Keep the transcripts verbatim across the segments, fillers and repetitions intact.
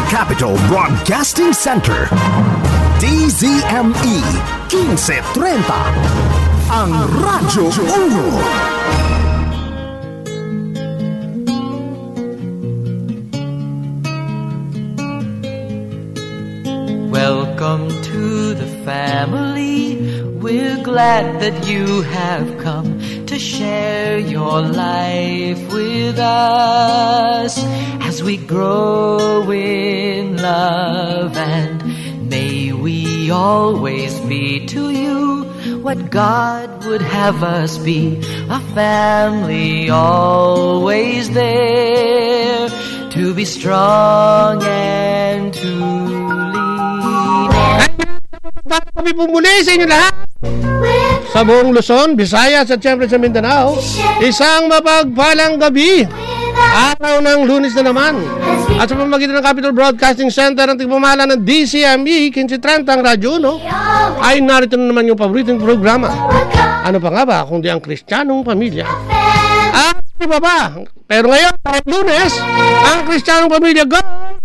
Capital Broadcasting Center. D Z M E fifteen thirty. Ang Radyo Uno. Welcome to the family. We're glad that you have come to share your life with us as we grow in love, and may we always be to you what God would have us be, a family always there to be strong and to lean on. Kami po muli sa inyo lahat sa buong Luzon, Visayas at siyempre sa Mindanao. Isang mapagpalang gabi, araw ng Lunes na naman. At sa pamamagitan ng Capital Broadcasting Center ang tigmamahal ng D C M E fifteen thirty ang Radyo Uno, ay narito na naman yung paboritong programa. Ano pa nga ba kundi ang Kristiyanong Pamilya? At iba ba? Pero ngayon, kahit Lunes, ang Kristiyanong Pamilya goes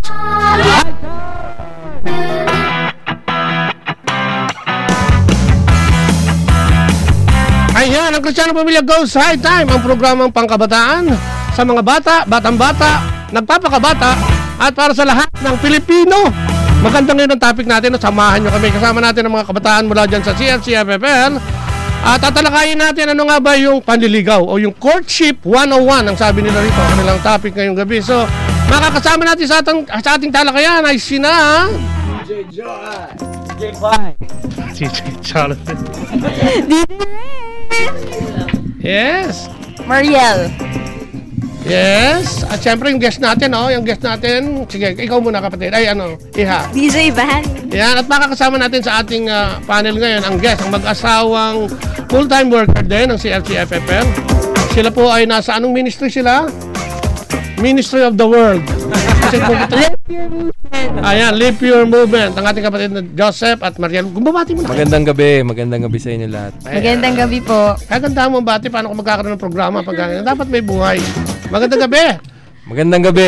Ayan, ang Kristiyanong Pamilya Goes High Time, ang programang pangkabataan sa mga bata, batang-bata, nagpapakabata, at para sa lahat ng Pilipino. Magandang ngayon ang topic natin. Samahan nyo kami. Kasama natin ang mga kabataan mula dyan sa C F C F F L. At tatalakayin natin ano nga ba yung panliligaw o yung courtship one oh one, ang sabi nila rito. Kanilang topic ngayong gabi. So, makakasama natin sa ating, sa ating talakayan ay sina D J Joy, D J Fly, D J Jonathan, D J Yes. Mariel. Yes. At syempre yung guest natin, oh, yung guest natin. Sige, ikaw muna kapatid. Ay, ano, Iha. D J Van. Yan, at makakasama natin sa ating uh, panel ngayon ang guest, ang mag-asawang full-time worker din ng C F C F F L. Sila po ay nasa anong ministry sila? Ministry of the World. Live Pure Movement. Ayan, Live Pure Movement. Ang ating kapatid na Joseph at Mariel. Gumbabati mo na. Magandang gabi. Magandang gabi sa inyo lahat. Ayan. Magandang gabi po. Kaganda mo bati, paano kung magkakaroon ng programa pag dapat may buhay. Magandang gabi. Magandang gabi.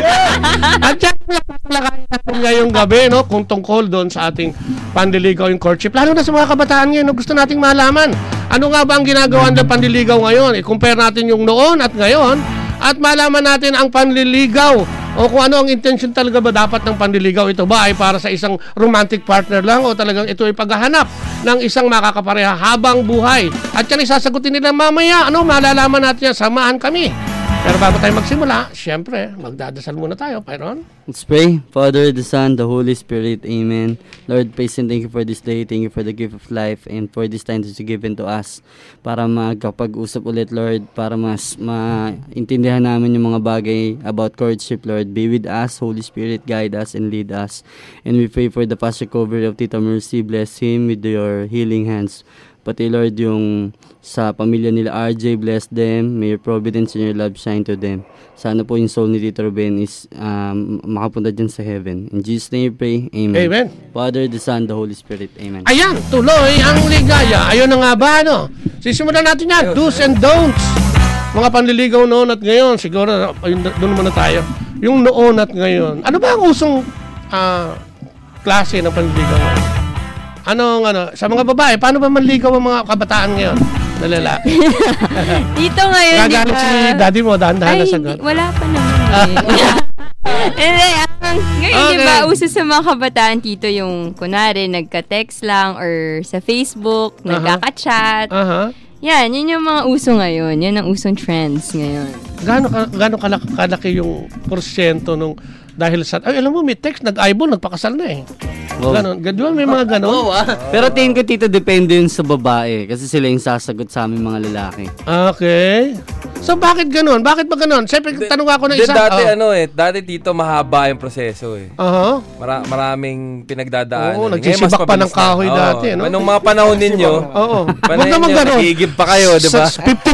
At yan, natalakayin natin ngayong gabi, no, kung tungkol doon sa ating panliligaw yung courtship. Lalo na sa mga kabataan ngayon, no, gusto nating malaman. Ano nga ba ang ginagawa ng panliligaw ngayon? I-compare natin yung noon at ngayon. At malaman natin ang panliligaw o kung ano ang intention talaga ba dapat ng panliligaw. Ito ba ay para sa isang romantic partner lang o talagang ito ay paghahanap ng isang makakapareha habang buhay. At yan isasagutin nila mamaya. Ano, malalaman natin yan. Samahan kami. Pero bago tayo magsimula, syempre, magdadasal muna tayo. Pyron? Let's pray. Father, the Son, the Holy Spirit. Amen. Lord, praise and thank you for this day. Thank you for the gift of life and for this time that you given to us para magkapag-usap ulit, Lord, para mas maintindihan namin yung mga bagay about courtship, Lord. Be with us, Holy Spirit, guide us and lead us. And we pray for the past recovery of Tita Mercy. Bless him with your healing hands. Pati, Lord, yung sa pamilya nila R J, bless them. May your providence and your love shine to them. Sana po yung soul ni Tito Ruben is um, makapunta dyan sa heaven. In Jesus' name we pray. Amen. Amen. Father, the Son, the Holy Spirit. Amen. Ayan, tuloy ang ligaya. Ayun na nga ba, ano? Sisimulan natin yan. Do's and don'ts. Mga panliligaw noon at ngayon. Siguro, ayun, doon muna tayo. Yung noon at ngayon. Ano ba ang usong uh, klase ng panliligaw ngayon? Anong, ano, sa mga babae, paano ba manligaw ang mga kabataan ngayon na lalaki? Dito ngayon, Gagalit si daddy mo, dahan-dahan na sagot. Wala pa naman eh. Hindi, ang, ngayon, Okay. di ba, uso sa mga kabataan, Tito, yung, kunwari, nagka-text lang or sa Facebook, Uh-huh. nagkaka-chat. Aha. Yan, yun yung mga uso ngayon. Yan ang usong trends ngayon. Gaano ka, gaano kalaki, kalaki yung porsyento nung dahil sa ay alam mo may text nag-eyeball nagpakasal na eh. Wow. Ganon. Ganon may mga ganon. Oh, ah. Pero tingin ko, Tito, depende yun sa babae. Kasi sila yung sasagot sa aming mga lalaki. Okay. So bakit ganon? Bakit ba ganon? Siyempre tanong ako ng Di, isa. dati Oh. ano eh, dati dito mahaba yung proseso eh. Aha. Mara- maraming pinagdadaanan. Oo, Ngayon, nagsisibak mas pa ng mabilis na. kahoy Oo. dati, no? Nung mga panahon ninyo, Oo. panahon Huwag naman ninyo, ganon. nagigib pa kayo, di ba? Sa fifty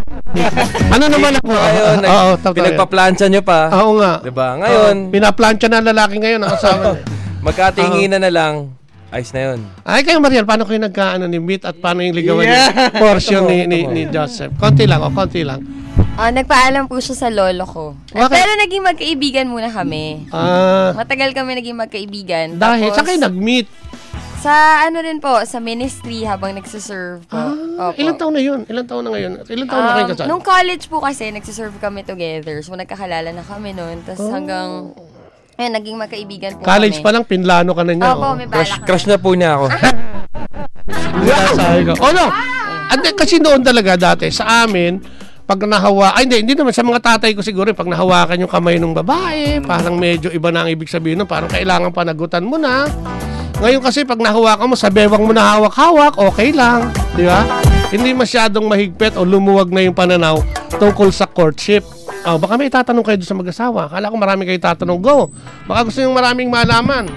Ano naman ako? Ngayon, nag- Oo, totoo. pinagpaplansya nyo pa. Oo nga. Di ba? Ngayon, Oo, pinaplansya na ang lalaki ngayon ang asawa niya. magkatinginan na lang, ayos na yun. Ay, kayo Mariel, paano kayo nagkaano ni meet at paano yung ligawan niya portion ni, ni, ni Joseph? Konti lang, o konti lang. Ah, nagpaalam po siya sa lolo ko. Bakit? Pero naging magkaibigan muna kami. Ah, Matagal kami naging magkaibigan. dahil, Tapos, saan kayo nag-meet? Sa ano rin po, sa ministry habang nagsiserve po. Ah, Opo. ilang taon na yun? Ilang taon na ngayon? Ilang taon na kayo Um, kasal? nung college po kasi, nagsiserve kami together. So, nagkakalala na kami noon. Tapos hanggang, ayun, naging magkaibigan po College kami. pa lang, pinlano ka na niya. Opo, oh. may Crush, balak crush na po niya ako. Yeah, sabi ko. Oh no, Ande, kasi noon talaga dati, sa amin, pag nahawa, ay hindi, hindi naman, sa mga tatay ko siguro, pag nahawakan yung kamay ng babae, parang medyo iba na ang ibig sabihin, no? Parang kailangan panagutan mo na. Ngayon kasi pag nahawakan mo, sa bewang mo na hawak-hawak, okay lang. Di ba? Hindi masyadong mahigpit o lumuwag na yung pananaw tungkol sa courtship. Oh, baka may tatanong kayo doon sa mag-asawa. Akala ko marami kayo tatanong. Go! Baka gusto yung maraming malaman.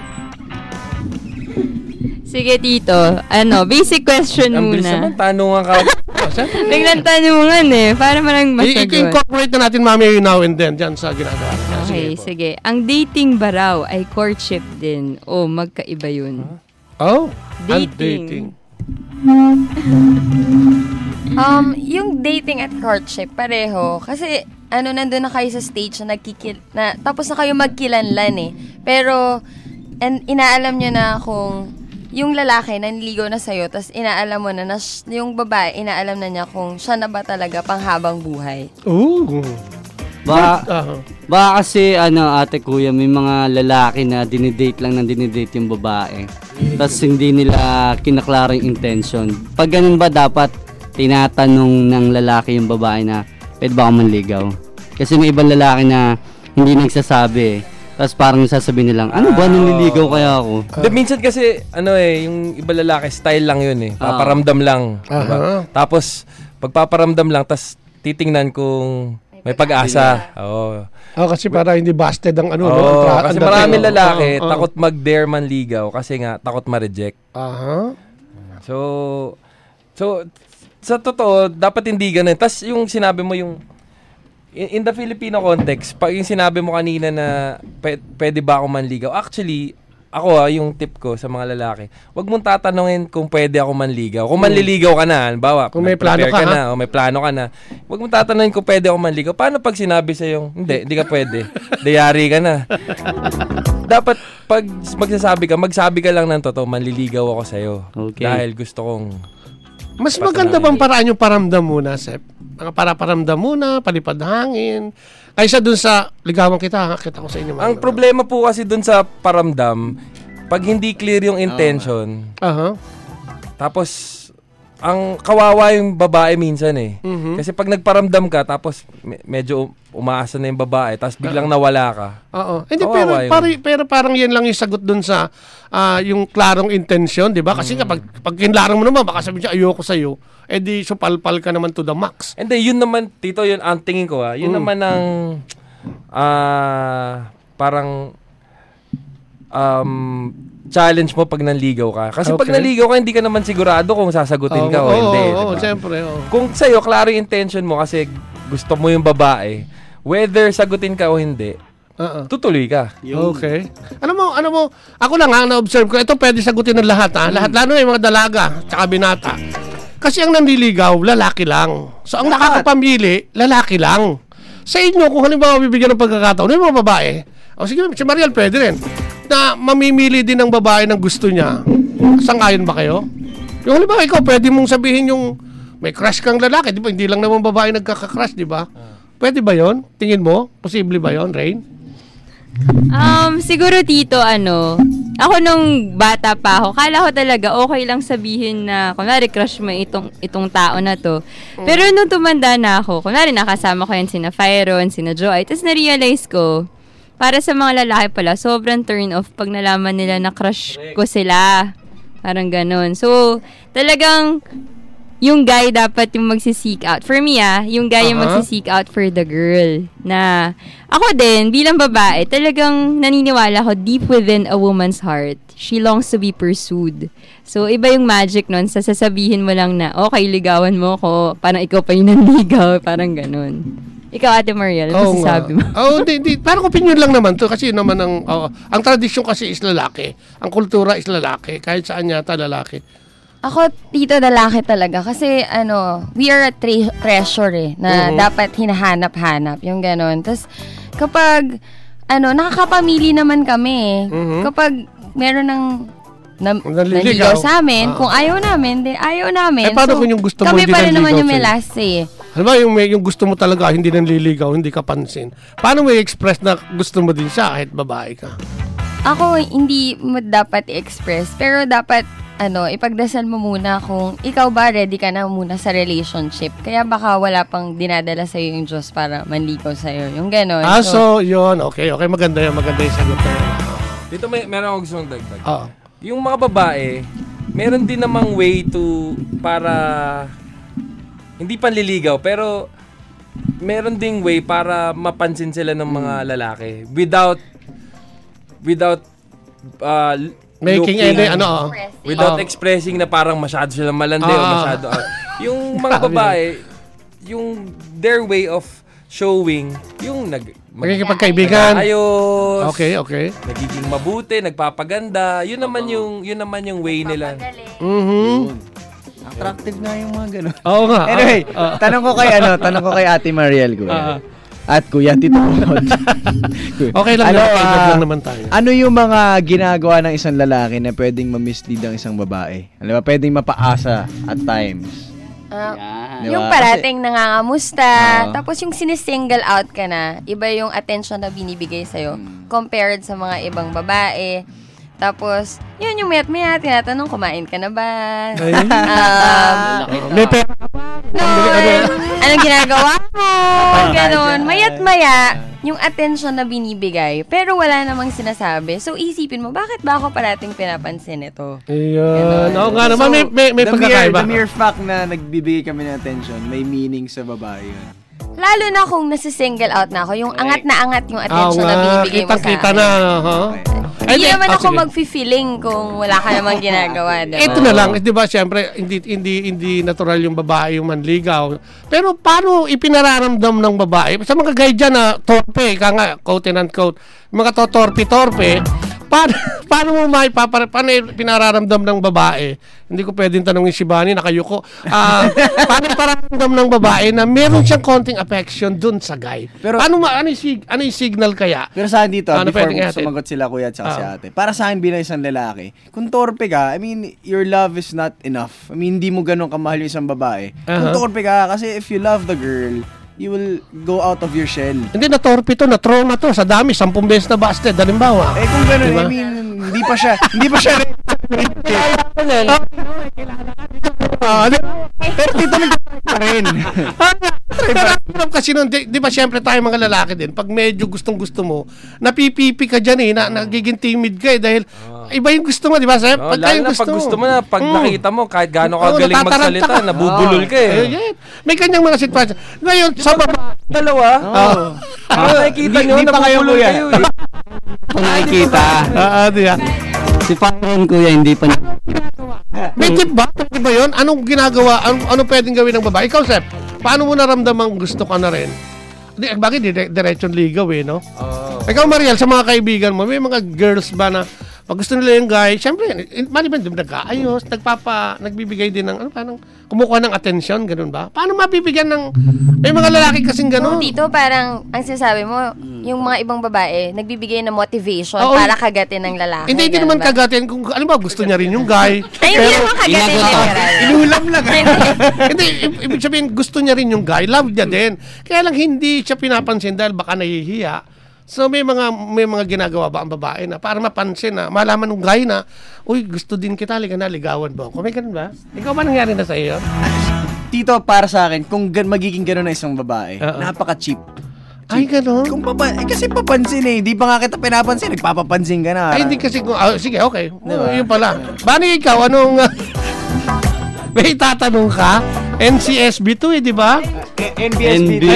Sige, Tito. Ano, basic question Ang bilis naman, muna. tanungan ka. Biglang tanungan eh. Para malang masagot. I-incorporate na natin mami now and then dyan sa ginagawa. Okay, po. sige. Ang dating ba raw ay courtship din o magkaiba yun? Oh, ang Dating. dating. Um, yung dating at courtship, pareho. Kasi, ano, nandun na kayo sa stage na nagkikil... Na, tapos na kayo magkilanlan eh. Pero, and inaalam nyo na kung yung lalaki naniligaw na sa'yo, tapos inaalam mo na na sh- yung babae, inaalam na niya kung siya na ba talaga panghabang buhay. Ooh. Ba, Uh-huh. ba kasi ano ate kuya, may mga lalaki na dinidate lang ng dinidate yung babae. Tapos hindi nila kinaklara yung intention. Pag ganun ba dapat tinatanong ng lalaki yung babae na pwede ba ako manligaw? Kasi may ibang lalaki na hindi nagsasabi. Tapos parang sasabihin nilang, ano ba, nililigaw kaya ako? De, minsan kasi, ano eh, yung iba lalaki, style lang yun eh. Paparamdam lang. Diba? Aha. Tapos, pagpaparamdam lang, tas titingnan kung may pag-asa. Oo. Oh, kasi para hindi busted ang ano. no? Oo, Ang tra- kasi ang maraming dating, oh. lalaki, Oo, oo. takot mag-dare manligaw kasi nga, takot ma-reject. Aha. So, so, sa totoo, dapat hindi ganun. Tas yung sinabi mo yung, in, in the Filipino context, pag yung sinabi mo kanina na pe, pwede ba ako manligaw, actually, ako ah, yung tip ko sa mga lalaki, wag mong tatanungin kung pwede ako manligaw. Kung manliligaw ka na, halimbawa, Kung may plano nag-prepare ka, na, o may plano ka na, wag mong tatanungin kung pwede ako manligaw. Paano pag sinabi sa yung, hindi, hindi ka pwede. Dayari ka na. Dapat, pag magsasabi ka, magsabi ka lang ng totoo, manliligaw ako sa'yo. Okay. Dahil gusto kong Mas maganda bang paraan yung paramdam muna, Sep? Mga para paramdam muna, palipad hangin. Kaysa dun sa ligawan kita, kita ko sa inyo. Ang problema po kasi dun sa paramdam, pag hindi clear yung intention, Aha. tapos ang kawawa yung babae minsan eh. Mhm. Kasi pag nagparamdam ka, tapos me- medyo umaasa na yung babae, tapos biglang nawala ka. Oo. Hindi, Kawawa pero, yun. pari, pero parang yan lang yung sagot dun sa ah, yung klarong intensyon, di ba? Kasi kapag pag kinlarang mo naman, baka sabihin siya, ayoko sa'yo, eh di supalpal ka naman to the max. And then, yun naman, Tito, yun ang tingin ko ah. Yun Mm. naman ang ah, parang um, challenge mo pag nanligaw ka. Kasi pag Okay. nanligaw ka, hindi ka naman sigurado kung sasagutin ka o Oo, hindi. Oo, diba? oo, siyempre. oo. Kung sa'yo, klaro yung intention mo kasi gusto mo yung babae, whether sagutin ka o hindi, Oo. tutuloy ka. Okay. Ano mo, ano mo, ako lang ha, na-observe ko, ito pwede sagutin ng lahat ha, lahat, lalo na yung mga dalaga, tsaka binata. Kasi ang nanliligaw, lalaki lang. So ang nakakapamili, lalaki lang. Sa inyo, kung halimbawa bibigyan ng pagkakataon, yung mga babae, o sige, si Mariel pwede rin, na mamimili din ng babae ng gusto niya. Sangayon ba kayo? Yung halimbawa, ikaw, pwede mong sabihin yung may crush kang lalaki, di ba? Hindi lang naman babae nagkaka-crush, di ba? Pwede ba yon? Tingin mo? Posible ba yon, Rain? Um, siguro Tito, ano, ako nung bata pa ako, kala ko talaga okay lang sabihin na, kunwari crush mo itong, itong tao na to. Pero nung tumanda na ako, kunwari nakasama ko yan sina Fyron, sina Joy, tapos na-realize ko, para sa mga lalaki pala, sobrang turn off pag nalaman nila na crush ko sila. Parang ganun. So, talagang, yung guy dapat yung magsi-seek out. For me ah, yung guy yung Aha. magsi-seek out for the girl. Na, ako din, bilang babae, talagang naniniwala ko deep within a woman's heart, she longs to be pursued. So, iba yung magic nun, sa sasabihin mo lang na, okay, ligawan mo ko, parang ikaw pa yung nanligaw, parang ganun. Ikaw, Ate Mariel, ano Oo nga. masasabi mo? Oo, di, di, parang opinion lang naman to kasi naman ang oo, ang tradisyon kasi is lalaki. Ang kultura is lalaki, kahit saan yata lalaki. Ako, tito, lalaki talaga. Kasi, ano, we are a tre- treasure eh, na Mhm. dapat hinahanap-hanap, yung ganon. Tapos, kapag, ano, nakakapamili naman kami eh. Mhm. Kapag meron ng na, Naliligaw. naligaw sa amin, Ah. kung ayaw namin, di ayaw namin. Eh, paano kung yung gusto mo kami hindi pa rin naman nanligaw yung may sa'yo? last say eh. Alam mo, yung, may- yung gusto mo talaga, hindi nanliligaw, hindi ka pansin. Paano mo i-express na gusto mo din siya kahit babae ka? Ako, hindi mo dapat i-express, pero dapat, ano, ipagdasal mo muna kung ikaw ba ready ka na muna sa relationship. Kaya baka wala pang dinadala sa'yo yung Diyos para manligaw sa'yo. Yung gano'n. Ah, so, yun. Okay, okay. Maganda yun. Maganda yung sagot na yun. Dito may meron akong gustong dagdag. Oo. Yung mga babae, meron din namang way to para hindi panliligaw pero meron ding way para mapansin sila ng mga lalaki without without uh, Making looking, any, ano, oh. without Oh. expressing na parang masyado silang malandi o Ah. masyado out. Yung mga babae, yung their way of showing, yung nag Magkikipagkaibigan. ayos, Okay, okay. nagiging mabuti, nagpapaganda. Yun naman yung yun naman yung way nila. Mhm. Attractive nga yung mga ganun. Oo nga. Anyway, Ah, ah. tanong ko kay ano, tanong ko kay Ate Mariel, kuya. Ah, ah. At kuya Tito Pod. Okay lang Ano, naman, kaibigan ah, lang naman tayo. Ano yung mga ginagawa ng isang lalaki na pwedeng ma-mislead ang isang babae? Alam ba, pwedeng mapaasa at times. Ah, Di yung ba? parating nangangamusta, Ah. tapos yung sinisingle out ka na, iba yung attention na binibigay sa'yo Hmm. compared sa mga ibang babae. Tapos, yun yung mayat maya, tinatanong, kumain ka na ba? Ay. um, May pera ka ba? Ganon. Anong ginagawa mo? Ganon. Mayat maya, yung attention na binibigay, pero wala namang sinasabi. So, isipin mo, bakit ba ako parating pinapansin ito? Ayun. Oo nga naman, may, may, may the mere, pagkakaiba. the mere fact na nagbibigay kami ng attention, may meaning sa babae yun. Lalo na kung nasisingle out na ako, yung angat na angat yung Oo attention na nga, binibigay mo sa kitang-kita akin. na. ha? Ay, Hindi di- naman oh, ako sige. mag-feeling kung wala ka namang ginagawa. Diba? Ito na lang, eh, 'di ba? Siyempre, hindi hindi hindi natural yung babae yung manligaw. Pero paano ipinararamdam ng babae sa mga guy diyan na torpe, ka nga, quote and quote, mga totorpe-torpe, paano paano mo maipapare paano pinararamdam ng babae? Hindi ko pwedeng tanungin si Bani, nakayuko. Ah, paano ipararamdam ng babae na meron siyang konting affection dun sa guy? Pero- Paano ma ano yung, sig- ano yung signal kaya? Pero sa akin dito, Ano before pwedeng mo ihatid? sumagot sila kuya at saka si Ah. ate, para sa akin bilang isang lalaki, kung torpe ka, I mean, your love is not enough. I mean, hindi mo ganun kamahal yung isang babae. Kung Aha. torpe ka, kasi if you love the girl, you will go out of your shell. Hindi na torpe to, na trauma to sa dami, sampung beses na busted, halimbawa. Eh kung ganun, Diba? I mean, hindi pa siya, hindi pa siya Ah, di- pero tito mo pa rin. Pero alam kasi nun, di, di ba siyempre tayo mga lalaki din, pag medyo gustong-gusto mo, napipipi ka dyan eh, na, nagiging timid ka eh, dahil iba yung gusto mo, di ba, Sep? Oh, Pagka lalo yung na pag gusto mo na, pag Mm. nakita mo, kahit gaano ka Oo, galing natataranta magsalita, ka. nabubulol ka eh. Eh, yeah. May kanyang mga sitwasyon. Ngayon, sa baba, Dalawa? Oh. Ah, nakikita Di- nyo, di pa kayo, nabubulol kuya. kayo eh. Nakikita. ah, di ba? Si Pangron kuya, hindi pa May tip ba? Tip ba yun? Anong ginagawa? Ano, ano pwedeng gawin ng babae? Ikaw, Sep, paano mo naramdaman gusto ka na rin? Di, bakit di, diretsyon ligaw eh, no? Oh. Ikaw, Mariel, sa mga kaibigan mo, may mga girls ba na pag gusto nila yung guy, syempre, maliban din nagkaayos, nagpapa, nagbibigay din ng, ano, parang, kumukuha ng atensyon, ganun ba? Paano mabibigyan ng, may mga lalaki kasing No, ganun. dito parang, ang sinasabi mo, yung mga ibang babae, nagbibigay ng motivation Oo. para kagatin ng lalaki. Hindi, hindi ganun naman ba? kagatin, kung, ano ba, gusto niya rin yung guy. Ay, hindi naman kagatin. Ginagawa. literal. Inulam lang. Hindi, i- ibig sabihin, gusto niya rin yung guy, love niya din. Kaya lang hindi siya pinapansin dahil baka nahihiya. So may mga may mga ginagawa ba ang babae na para mapansin na malaman ng guy na, uy, gusto din kita, liga na, ligawan mo ako. May ganun ba? Ikaw ba nangyari na sa iyo? Tito, para sa akin, kung gan- magiging gano'n na isang babae, Oo. napaka-cheap. Ay, ganun? Kung papa, eh, kasi papansin eh. Di pa nga kita pinapansin, nagpapapansin ka na. Ay, hindi kasi kung, ah, sige, okay. Diba? Oh, yun pala. Bani ikaw, anong, ah, may tatanong ka? N C S B to eh, di ba? Eh, N B S N B. B.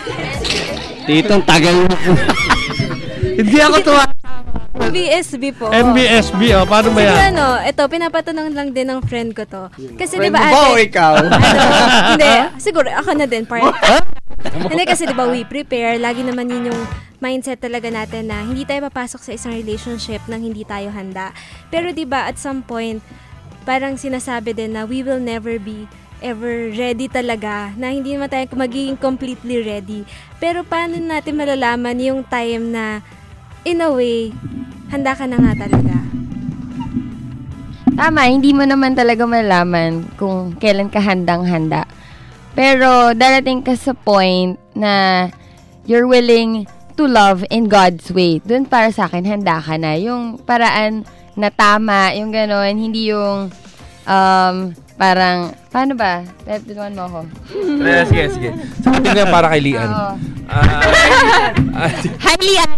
Titong tagal mo. Hindi ako tuwa. B S B po. N B S B, oh, paano ba Siguro yan? ano, ito, pinapatanong lang din ng friend ko to. Kasi di Friend ba mo ba o ate, ikaw? ano, hindi, siguro ako na din, part. Hindi kasi di ba we prepare, lagi naman yun yung mindset talaga natin na hindi tayo papasok sa isang relationship nang hindi tayo handa. Pero di ba at some point, parang sinasabi din na we will never be ever ready talaga, na hindi naman tayo magiging completely ready. Pero paano natin malalaman yung time na, in a way, handa ka na nga talaga? Tama, hindi mo naman talaga malalaman kung kailan ka handang-handa. Pero darating ka sa point na you're willing to love in God's way. Doon para sa akin, handa ka na. Yung paraan na tama, yung gano'n, hindi yung um, parang, paano ba? Tutuan mo ako. Eh, sige, sige. Sa atin nga para kay Lian. Oo. Ah, Hi, Lian!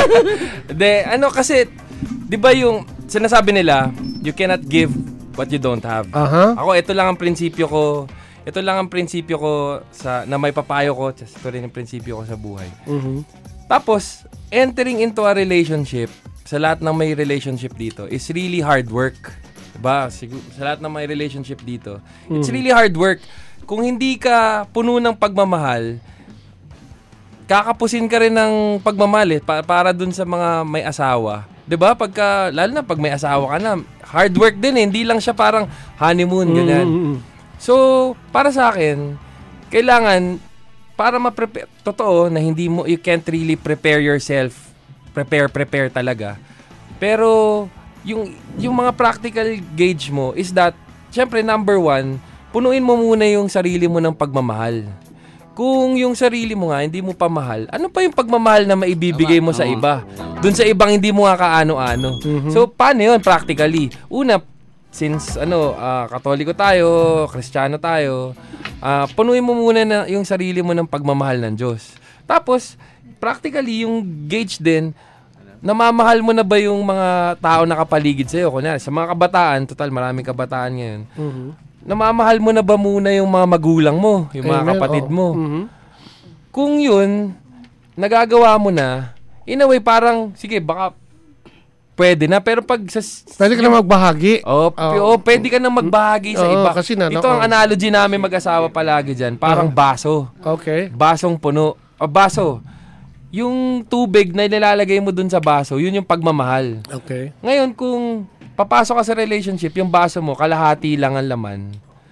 De, ano kasi, di ba yung sinasabi nila, you cannot give what you don't have. Aha. Ako, ito lang ang prinsipyo ko. Ito lang ang prinsipyo ko sa na may papayo ko. Ito rin ang prinsipyo ko sa buhay. Mhm. Tapos, entering into a relationship, sa lahat ng may relationship dito, is really hard work. Diba? Sigur- sa lahat ng may relationship dito, it's really hard work. Kung hindi ka puno ng pagmamahal, kakapusin ka rin ng pagmamahal eh, pa- para dun sa mga may asawa. 'Di ba? Pagka lalo na pag may asawa ka na, hard work din eh, hindi lang siya parang honeymoon ganyan. Mm-hmm. So, para sa akin, kailangan para ma-prepare, totoo na hindi mo, you can't really prepare yourself, prepare, prepare talaga. Pero, yung, yung mga practical gauge mo is that, syempre, number one, punuin mo muna yung sarili mo ng pagmamahal. Kung yung sarili mo nga, hindi mo pa mahal, ano pa yung pagmamahal na maibibigay mo sa iba? Dun sa ibang hindi mo nga kaano-ano. So, paano yun practically? Una, since ano, uh, Katoliko tayo, Kristiyano tayo, uh, punuin mo muna na yung sarili mo ng pagmamahal ng Diyos. Tapos, practically, yung gauge din, namamahal mo na ba yung mga tao na kapaligid sa'yo? Kunyari, sa mga kabataan, total, maraming kabataan ngayon. Mm-hmm. Namamahal mo na ba muna yung mga magulang mo, yung mga Amen, kapatid oh. mo? Mhm. Kung yun, nagagawa mo na, in a way, parang, sige, baka pwede na, pero pag sa... Pwede ka na magbahagi. Oh, p- oh, pwede ka na magbahagi sa Oo, iba. kasi na, Ito no, ang oh. analogy namin mag-asawa palagi dyan. Parang Oo. baso. Okay. Basong puno. O baso. Yung tubig na nilalagay mo dun sa baso, yun yung pagmamahal. Okay. Ngayon, kung papasok ka sa relationship, yung baso mo, kalahati lang ang laman.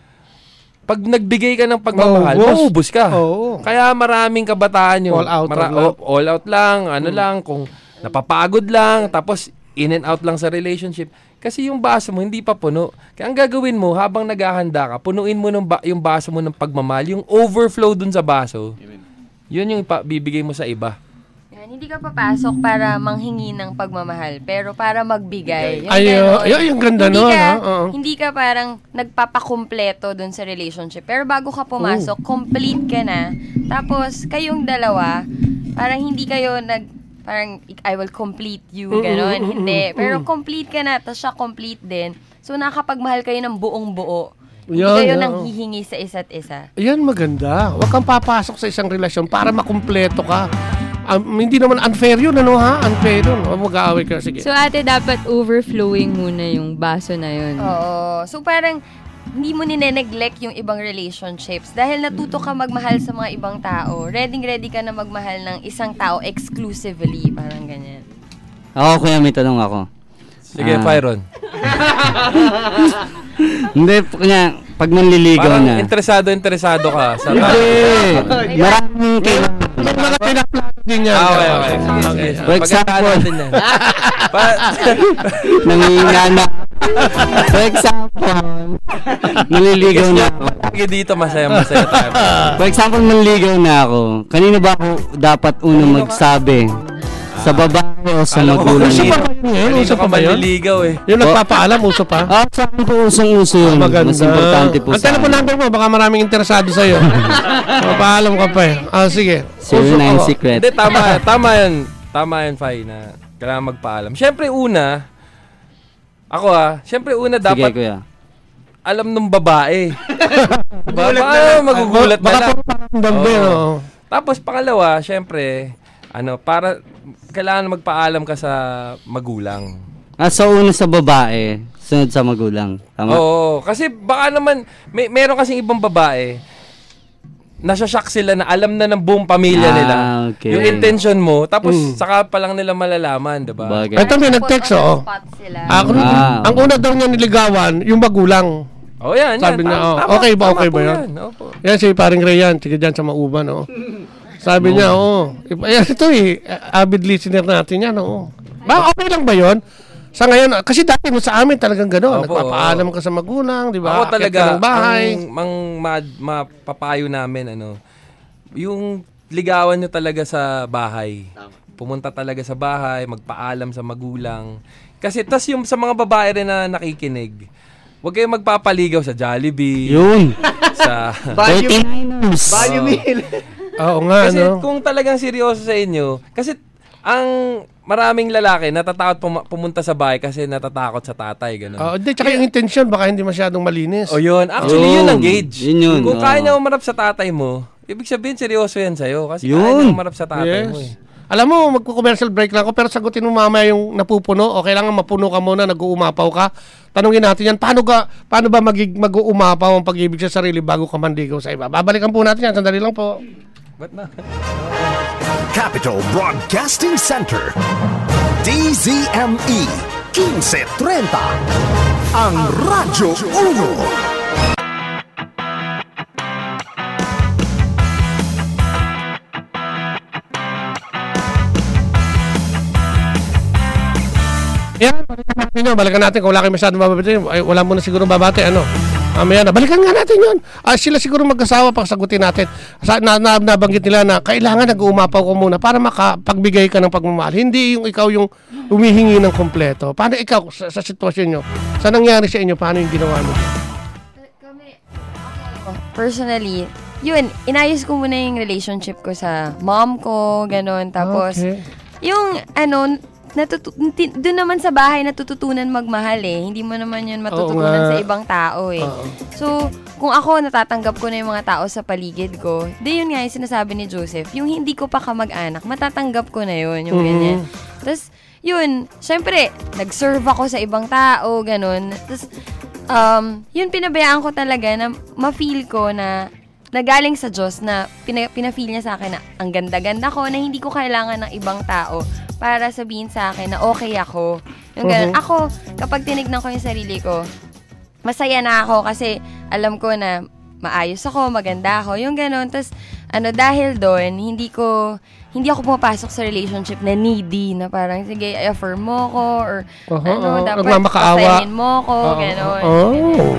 Pag nagbigay ka ng pagmamahal, Maubos. maubos ka. Oo. Kaya maraming kabataan yung All out mara- lang. oh, all out lang, ano lang, kung napapagod lang, tapos in and out lang sa relationship. Kasi yung baso mo, hindi pa puno. Kaya ang gagawin mo, habang naghahanda ka, punuin mo ng ba- yung baso mo ng pagmamahal, yung overflow dun sa baso, yun yung ipa- bibigay mo sa iba. Yan, hindi ka papasok para manghingi ng pagmamahal, pero para magbigay. Yung Ay, ganon. ay, yung ganda hindi nun, ka, ha? Oo. Hindi ka parang nagpapakumpleto dun sa relationship. Pero bago ka pumasok, complete ka na. Tapos, kayong dalawa, parang hindi kayo nag parang I will complete you, gano'n. Hindi. Pero complete ka na, tapos siya complete din. So, nakapagmahal kayo ng buong buo. Hindi Yan, kayo yan. nang hihingi sa isa't isa. Yan maganda. Huwag kang papasok sa isang relasyon para makumpleto ka. Um, hindi naman unfair yun, ano ha? Unfair yun. Huwag mag-aaway ka. Sige. So, ate, dapat overflowing muna yung baso na yun. Oo. So, parang hindi mo nine-neglect yung ibang relationships dahil natuto ka magmahal sa mga ibang tao. Ready-ready ka na magmahal ng isang tao exclusively. Parang ganyan. Ako, kuya, may tanong ako. Sige, Ah. Pyron. Hindi, kanya, pag manliligaw Parang na. interesado, interesado ka. Sa Hindi. Maraming kailangan. May mga pinaplano din yan. Ah, okay, okay. Sige, sige. For example, Pagkatalo natin yan. Pa- nangihina na. For example, manliligaw na ako. Lagi dito, masaya, masaya tayo. For example, manliligaw na ako. Kanino ba ako dapat unang magsabi? Sa babae o sa Alam ko, magulang? Uso kanino- pa ba yun ngayon? kanino Uso ka pa ba yun? manliligaw eh. Yung nagpapaalam, uso pa? Ah, sa akin po usong-uso yun. Maganda. Mas importante po Ang sa telephone number mo, baka maraming interesado sa'yo. Papaalam ka pa eh. Ah, sige. Zero Uso nine ako. secret. Hindi, tama, tama yun. Tama yun, Fai, na kailangan magpaalam. Siyempre, una, ako ah, siyempre, una, Sige, dapat kuya. alam ng babae. Diba? Baka magugulat na Baka lang. puro paramdam Oo. din, oo. Tapos, pangalawa, siyempre, ano, para, kailangan magpaalam ka sa magulang. Ah, so una sa babae, sunod sa magulang. Tama? Oo, kasi baka naman, may, meron kasing ibang babae, nasashock sila na alam na ng buong pamilya Ah, nila okay. yung intention mo, tapos Mm. saka pa lang nila malalaman, diba? Bagay. Ito may nag-text, oo. Ako, Ah. ang una daw niya niligawan, yung magulang. Oh, yan, yan. Sabi niya, Tama- oh, tama- okay ba, tama okay po ba yan? Opo. Yan si paring Rayan, sige dyan sa Mauban, oo. Sabi niya, oo. Ayan, ito eh, avid listener natin yan, oo. Ba, okay lang ba yon? Sa ngayon, kasi dati mo sa amin talagang gano'n. Opo, Nagpapaalam ka sa magulang, di ba? Ako Akit talaga, ka ng bahay. ang mang ma- mapapayo namin, ano, yung ligawan nyo talaga sa bahay. Pumunta talaga sa bahay, magpaalam sa magulang. Kasi, tas yung sa mga babae rin na nakikinig, huwag kayong magpapaligaw sa Jollibee. Yun. Sa... thirty-niners. Value meal. Oo nga, Kasi no? kung talagang seryoso sa inyo, kasi ang maraming lalaki natatakot pum- pumunta sa bahay kasi natatakot sa tatay, gano'n. Oo, hindi, tsaka yung intention, baka hindi masyadong malinis. O yun, actually yun ang gauge. Yun yun, Kung oo. kaya niya umarap sa tatay mo, ibig sabihin seryoso yan sa'yo kasi Yun. kaya niya umarap sa tatay Yes. mo eh. Alam mo, magko-commercial break lang ako, pero sagutin mo mamaya yung napupuno, o kailangan mapuno ka muna, nag-uumapaw ka. Tanungin natin yan, paano, ka, paano ba magig, mag-uumapaw ang pag-ibig sa sarili bago ka manligaw sa iba? Babalikan po natin yan, sandali lang po. Ba't na? Capital Broadcasting Center. D Z M E fifteen thirty. Ang Radyo Uno. Yan, balikan natin yun. Balikan natin kung wala kayo masyadong babati. Ay, wala mo na siguro babati. Ano? Mamaya na. Balikan nga natin yun. Ah, sila siguro mag-asawa pag sagutin natin. Sa, na, na, nabanggit nila na kailangan nag-uumapaw ko muna para makapagbigay ka ng pagmamahal. Hindi yung ikaw yung humihingi ng kompleto. Paano ikaw sa, sa sitwasyon nyo? Sa nangyari sa inyo, paano yung ginawa mo? Personally, yun, inayos ko muna yung relationship ko sa mom ko, ganun. Tapos, Okay. yung, ano, natutu- ti- doon naman sa bahay natututunan magmahal eh. Hindi mo naman yun matututunan nga. sa ibang tao eh. Oo. So, kung ako natatanggap ko na yung mga tao sa paligid ko, di yun nga yung sinasabi ni Joseph, yung hindi ko pa kamag-anak, matatanggap ko na yun, yung Mhm. ganyan. Tapos, yun, syempre, nag-serve ako sa ibang tao, ganun. Tapos, um, yun pinabayaan ko talaga na ma-feel ko na nagaling sa Diyos na pina- pina-feel niya sa akin na ang ganda-ganda ko, na hindi ko kailangan ng ibang tao para sabihin sa akin na okay ako. Yung ganun. Mhm. Ako, kapag tinignan ko yung sarili ko, masaya na ako kasi alam ko na maayos ako, maganda ako, yung ganun. Tapos, ano, dahil doon, hindi ko, hindi ako pumapasok sa relationship na needy, na parang, sige, i-affirm mo ko, or Oho, ano, oho. dapat Nagmamakaawa. pasayahin mo ko, Oo. ganun. Oh.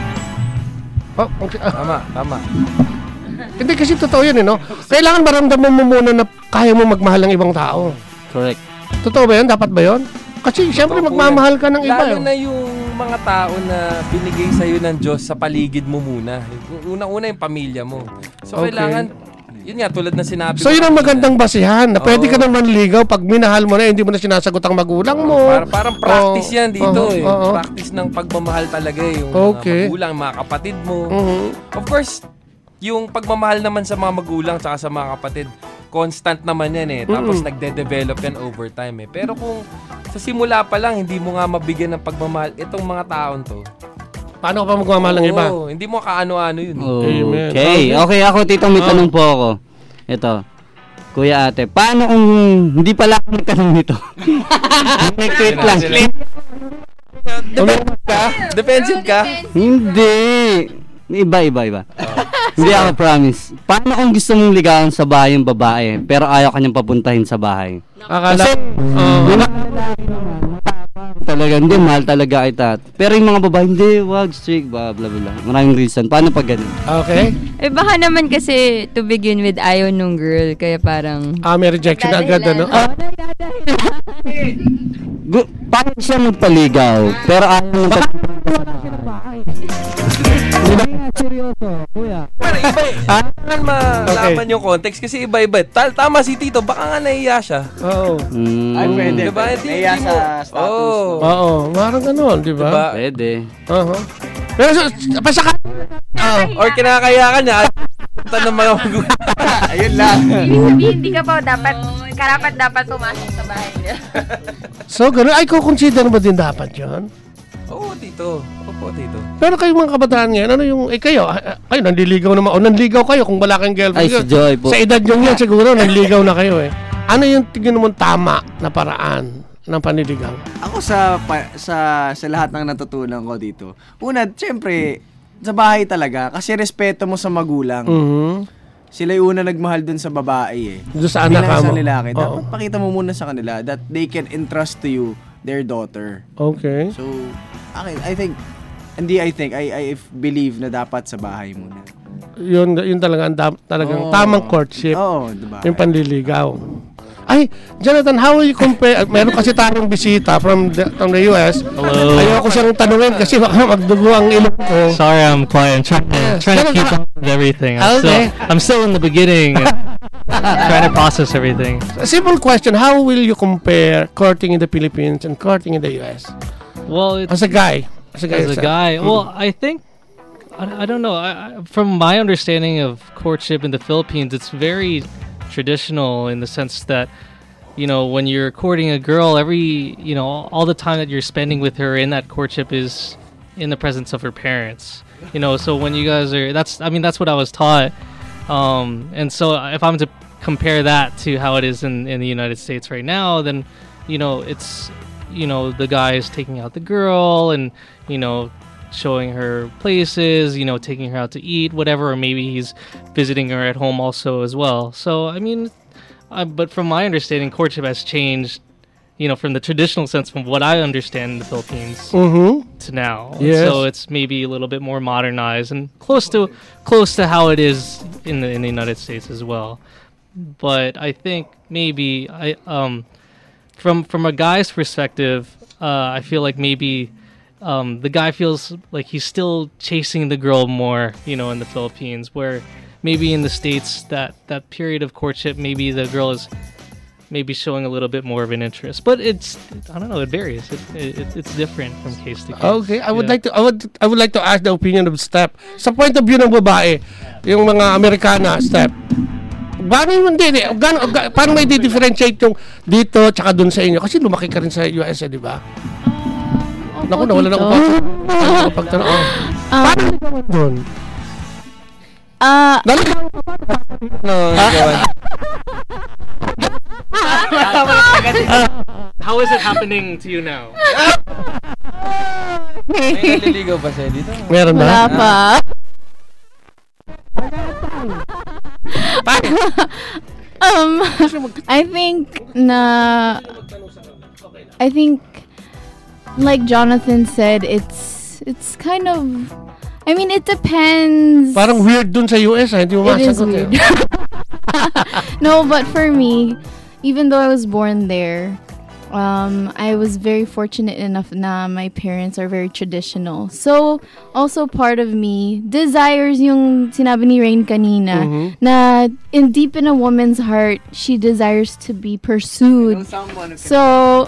Oh, okay. Ah, Tama, tama. hindi kasi totoo yun, eh, no? Kailangan maramdaman mo muna na kaya mo magmahal ng ibang tao. Correct. Totoo ba yun? Dapat ba yun? Kasi siyempre Totoo po magmamahal yan. ka ng iba. Lalo eh. na yung mga tao na binigay sa'yo ng Diyos sa paligid mo muna. Unang-una yung pamilya mo. So, Okay. kailangan, yun nga, tulad na sinabi So mo yun ang kanina. magandang basihan na pwede Oo. ka naman ligaw pag minahal mo na hindi mo na sinasagot ang magulang mo. Para, parang practice Oo. yan dito Oo. eh. Oo. Practice ng pagmamahal talaga eh. Yung Okay. mga magulang, mga kapatid mo. Mhm. Of course, yung pagmamahal naman sa mga magulang tsaka sa mga kapatid, constant naman yan eh. Tapos Mm-mm. nagde-develop yan over time eh. Pero kung sa simula pa lang, hindi mo nga mabigyan ng pagmamahal itong mga taon to. Paano ka pa magmamahal ng iba? Oo, hindi mo kaano-ano yun. Amen. Okay. Okay, ako, tito, may Oh. tanong po ako. Ito. Kuya ate, paano kung hindi pala ako nagtanong nito? Nag-tweet lang. Defensive ka? Defensive ka? Hindi. Iba, iba, iba. Hindi ako promise. Paano kung gusto mong ligawan sa bahay yung babae, pero ayaw kanyang papuntahin sa bahay? Akala, Kasi, Oo. yung mga lalaki naman, matapang talaga, hindi, mahal talaga kita. Pero yung mga babae, hindi, wag, strict, blah, blah, blah. Maraming reason. Paano pag ganun? Okay. Eh baka naman kasi to begin with ayaw nung girl, kaya parang... Ah, may rejection na agad, ano? Oh, Gu- paano siya magpaligaw, pero ayaw nang papuntahin sa bahay? Hindi nga, seryoso, kuya. Pero iba eh. Kailangan malaman Okay. yung context kasi iba-iba. Ta- tama si Tito, baka nga nahiya siya. Oo. Mm, Ay, pwede. Diba? pwede. Hindi- Nahiya hindi sa mo- status. Oo. no? Oo, parang ganun, di ba? Diba? Pwede. Uh-huh. Pero sa, pasaka... Oo. Or kinakaya ka niya. Punta ng mga magulang. Ayun lang. Ibig sabihin, hindi ka pa dapat, karapat dapat pumasok sa bahay niya. So, ganun. Ay, consider mo din dapat yun? Oo, Tito. Of po, Tito. Pero kayo mga kabataan ngayon, ano yung, eh kayo, ah, kayo nanliligaw naman, o nanligaw kayo kung wala kang girlfriend. Ay, si Joy po. Sa edad nyo yan siguro, nanligaw na kayo eh. Ano yung tingin mo tama na paraan ng panliligaw? Ako sa pa, sa sa lahat ng natutunan ko dito. Una, syempre, sa bahay talaga kasi respeto mo sa magulang. Mhm. Sila yung una nagmahal dun sa babae eh. Doon sa anak Bilang mo. sa lalaki, Oo. dapat pakita mo muna sa kanila that they can entrust to you their daughter. Okay. So, okay, I think hindi I think I I believe na dapat sa bahay muna. Yun, yun talaga ang da- talagang Oo. tamang courtship. Oo, diba? Yung panliligaw. Ay, Jonathan, how will you compare? Meron kasi tayong bisita from the, from the U S. Hello. Ayoko siyang tanungin kasi baka magdugo ang ilong ko. Sorry, I'm quiet. I'm trying to, trying to keep up with everything. I'm Okay. still, I'm still in the beginning. Trying to process everything. A simple question, how will you compare courting in the Philippines and courting in the U S? Well, it's, As a guy. As a guy. as a yourself. guy, Mm. well, I think I, I don't know. I, I, from my understanding of courtship in the Philippines, it's very traditional in the sense that, you know, when you're courting a girl, every, you know, all the time that you're spending with her in that courtship is in the presence of her parents. You know, so when you guys are, that's, I mean, that's what I was taught. Um, and so if I'm to compare that to how it is in, in the United States right now, then, you know, it's, you know, the guy is taking out the girl and, you know, showing her places, you know, taking her out to eat, whatever, or maybe he's visiting her at home also as well. So, I mean, uh, but from my understanding, courtship has changed, you know, from the traditional sense from what I understand in the Philippines Mhm. to now. Yes. So it's maybe a little bit more modernized and close to close to how it is in the in the United States as well. But I think maybe I um from from a guy's perspective, uh, I feel like maybe um, the guy feels like he's still chasing the girl more, you know, in the Philippines, where maybe in the States that that period of courtship, maybe the girl is maybe showing a little bit more of an interest. But it's, I don't know, it varies. It, it, it's different from case to case. Okay, I would Yeah. like to I would I would like to ask the opinion of Step. Sa point of view ng babae, yung mga Amerikana, Step. Paano yung hindi, hindi, gaano- ga- paano may di-differentiate yung dito tsaka dun sa inyo? Kasi lumaki ka rin sa U S, eh, di ba? Naku, nawala na ako pa. Pagtanong. Oh. Paano nagawa dun? Ah, Naligaw ka pa? No, nagawa. How is it happening to you now? May naliligaw ba siya dito? Meron ba? wala pa. um, I think na I think like Jonathan said, it's it's kind of I mean it depends. Parang weird dun sa U S, ha? Hindi mo It is masagot. weird. eh. No, but for me, even though I was born there, um, I was very fortunate enough na my parents are very traditional. So, also part of me desires yung sinabi ni Rain kanina Mhm. na in deep in a woman's heart, she desires to be pursued. So,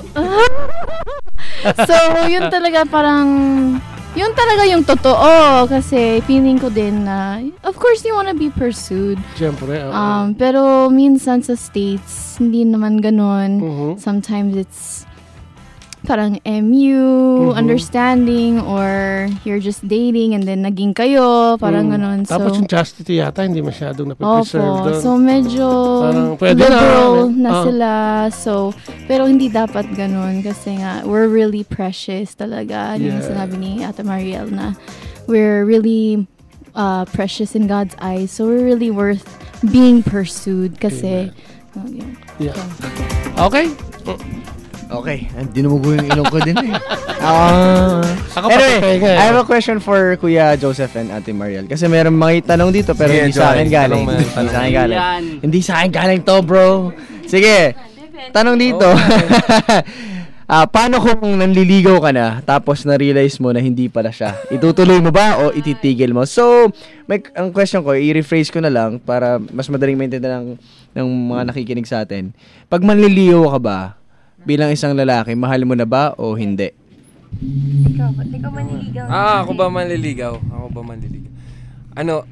so yun talaga parang yun talaga yung totoo kasi feeling ko din na of course you wanna be pursued. Siyempre, oo. Um, pero minsan sa States, hindi naman ganun. Mhm. Sometimes it's parang M U, Mhm. understanding, or you're just dating and then naging kayo, parang Mm. ganun. So, Tapos yung chastity yata, hindi masyadong napipreserve opo. doon. So, medyo Parang pwede na, liberal ano, na, ah. sila. So, pero hindi dapat ganun kasi nga, we're really precious talaga. Yun yung Yeah. sinabi ni Ate Mariel na we're really uh, precious in God's eyes. So, we're really worth being pursued kasi, oh, yun. Yeah. Okay. Okay, ah, dinumugo yung ilong ko din eh. Ah. Ako Anyway, papahinga, eh. I have a question for Kuya Joseph and Ate Mariel. Kasi meron mga tanong dito pero Sige, hindi sa akin Joy, galing. tanong mo, Hindi sa tanong akin mo. galing. Hindi sa akin galing to, bro. Sige. Tanong dito. Ah, paano kung nanliligaw ka na tapos na-realize mo na hindi pala siya? Itutuloy mo ba o ititigil mo? So, may, ang question ko, i-rephrase ko na lang para mas madaling maintindihan ng, ng mga nakikinig sa atin. Pag manliligaw ka ba, bilang isang lalaki, mahal mo na ba o hindi? Ikaw, ba't ikaw maniligaw? Ah, ako ba manliligaw? Ako ba manliligaw? Ano,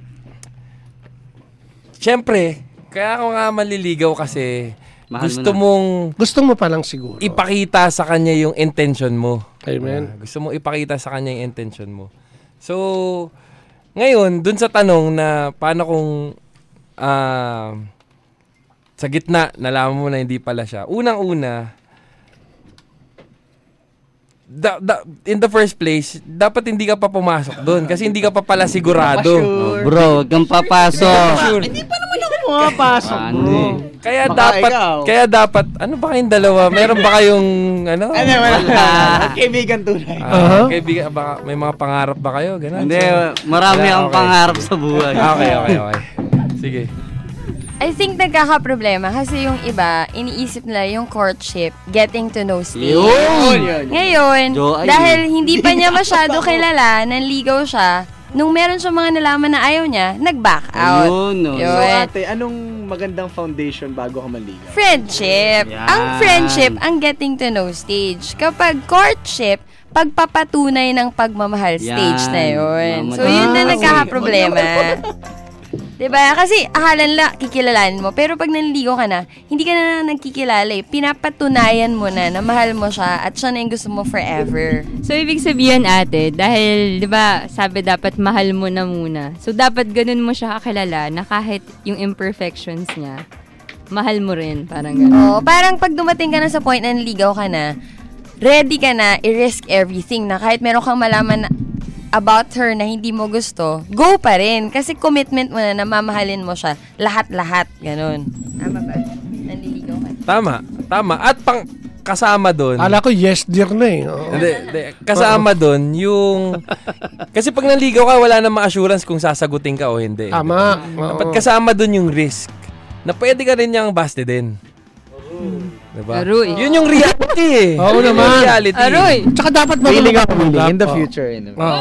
syempre, kaya ako nga manliligaw kasi Mahal mo gusto na. mong Gusto mo pa lang siguro. ipakita sa kanya yung intention mo. Amen. Uh, gusto mo ipakita sa kanya yung intention mo. So, ngayon, dun sa tanong na paano kung uh, sa gitna, nalaman mo na hindi pala siya. Unang-una, da, da, in the first place, dapat hindi ka pa pumasok doon kasi hindi ka pa pala sigurado. Oh, bro, wag kang papasok. Hindi pa naman ako pumapasok, bro. Kaya Baka dapat, ikaw. kaya dapat, ano ba kayong dalawa? Meron ba kayong, ano? Ano, wala. Kaibigan tunay. Ah, Uh-huh. Kaibigan, baka may mga pangarap ba kayo? Ganun. Hindi, So, marami wala, akong okay. pangarap sa buhay. Okay, okay, okay. Sige. I think nagkakaproblema kasi yung iba, iniisip nila yung courtship, getting to know stage. Yun! Ngayon, Jo, ay. dahil hindi pa niya masyado kilala, nanligaw siya, nung meron siya mga nalaman na ayaw niya, nag-back out. Ayun, no. So Yun. ate, anong magandang foundation bago ka maligaw? Friendship. Yan. Ang friendship, ang getting to know stage. Kapag courtship, pagpapatunay ng pagmamahal stage Yan. na yun. Mama- So, yun na Ah, nagkakaproblema. Diba? Kasi akala nila kikilalanin mo. Pero pag nanligaw ka na, hindi ka na nagkikilala eh. Pinapatunayan mo na na mahal mo siya at siya na yung gusto mo forever. So, ibig sabihin, ate, dahil, di ba, sabi dapat mahal mo na muna. So, dapat ganun mo siya kakilala na kahit yung imperfections niya, mahal mo rin. Parang ganun. Oo, parang pag dumating ka na sa point na nanligaw ka na, ready ka na i-risk everything na kahit meron kang malaman na about her na hindi mo gusto, go pa rin. Kasi commitment mo na na mamahalin mo siya. Lahat-lahat. Ganon. Tama ba? Nanliligaw ka. Tama, tama. At pang kasama doon. Ala ko, yes, dear na eh. Oo. Hindi, hindi. Kasama doon yung... Kasi pag nanligaw ka, wala namang assurance kung sasagutin ka o hindi. Tama. Dapat Oo. kasama doon yung risk na pwede ka rin niyang baste din. Diba? Aroy. Yun yung reality eh. Oo Yun yung naman. reality. Aroy! Tsaka dapat Feeling marunong ako feeling in the Oo. future. In the Oo.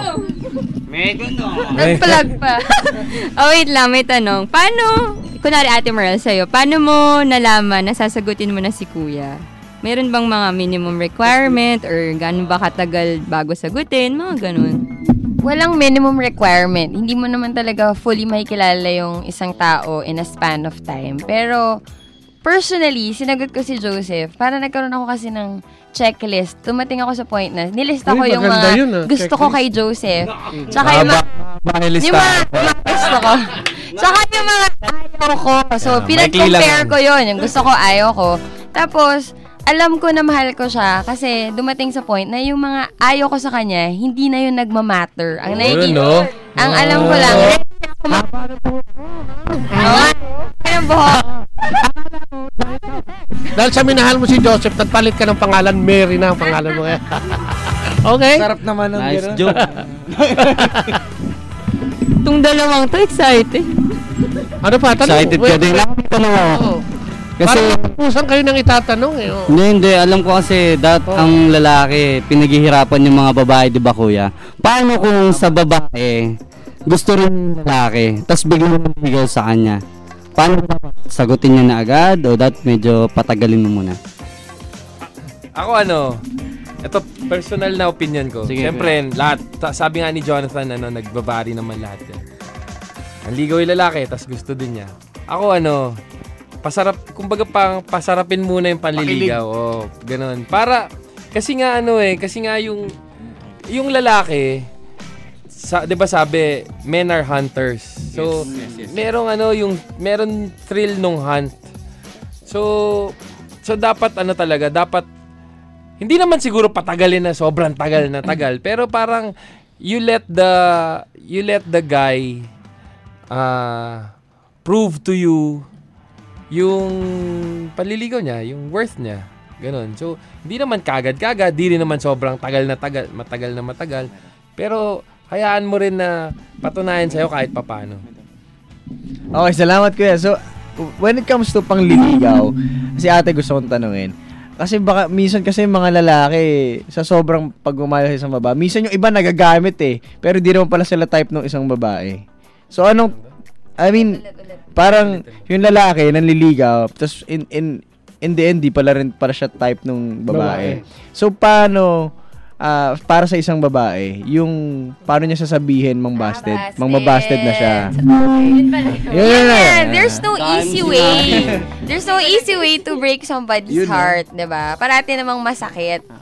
Nag-plug pa. Oh, wait lang, may tanong. Paano, kunwari Ate Merle sa'yo, paano mo nalaman na sasagutin mo na si Kuya? Meron bang mga minimum requirement or gano'n ba katagal bago sagutin? Mga ganun. Walang minimum requirement. Hindi mo naman talaga fully makikilala yung isang tao in a span of time. Pero, personally, sinagot ko si Joseph para nagkaroon ako kasi ng checklist. Tumating ako sa point na nilista ko Uy, yung maganda mga yun, ah, gusto ko checklist. kay Joseph. Tsaka yung mga, yung mga, mga gusto ko. Tsaka yung mga ayaw ko. So, Yeah, pinag-compare maikli ko yun. Yung gusto ko, ayaw ko. Tapos, alam ko na mahal ko siya kasi dumating sa point na yung mga ayaw ko sa kanya, hindi na yun nagmamatter. Ang nakikita, no? ang alam ko lang, Oo, ang buhok. Dahil sa minahal mo si Joseph, nagpalit ka ng pangalan, Mary na ang pangalan mo. Okay? Sarap naman ng Nice gano'n. joke. Itong dalawang to, excited. Ano pa? Tanong. Excited ka din lang. Tanong ako. Kasi, Parang pusang kayo nang itatanong eh. Oh. hindi, hindi. Alam ko kasi dat ang lalaki, pinaghihirapan yung mga babae, di ba kuya? Paano kung sa babae, gusto rin yung lalaki, tapos biglang maligaw sa kanya? Paano dapat? Sagutin niya na agad o dat medyo patagalin mo muna? Ako ano, ito personal na opinion ko. Sige, Siyempre, lahat, ta- sabi nga ni Jonathan, ano, nagbabari naman lahat yan. Nanligaw yung lalaki, tas gusto din niya. Ako ano, pasarap, kumbaga pang pasarapin muna yung panliligaw. O, ganun. Para, kasi nga ano eh, kasi nga yung, yung lalaki, sa, 'di ba sabi, men are hunters. So, Yes, yes, yes. merong ano yung meron thrill nung hunt. So, so dapat ano talaga, dapat hindi naman siguro patagalin na sobrang tagal na tagal, pero parang you let the you let the guy uh, prove to you yung panliligaw niya, yung worth niya. Ganon. So, hindi naman kagad-kagad, di rin naman sobrang tagal na tagal, matagal na matagal. Pero, hayaan mo rin na patunayan sa'yo kahit papano. Okay, salamat kuya. So, when it comes to pangliligaw, si ate gusto kong tanungin. Kasi baka, minsan kasi mga lalaki, sa sobrang pagmamahal sa isang babae, minsan yung iba nagagamit eh, pero di naman pala sila type ng isang babae. So, anong, I mean, parang yung lalaki nanliligaw, tapos in, in, in the end, di pala rin para siya type ng babae. So, paano, Uh, para sa isang babae, yung paano niya sasabihin mang busted, Ah, mang mabusted na siya. Yun pala. Yun, yun, Yeah, yun. there's no easy way. There's no easy way to break somebody's Yun, no? heart, 'di ba? Parati namang masakit.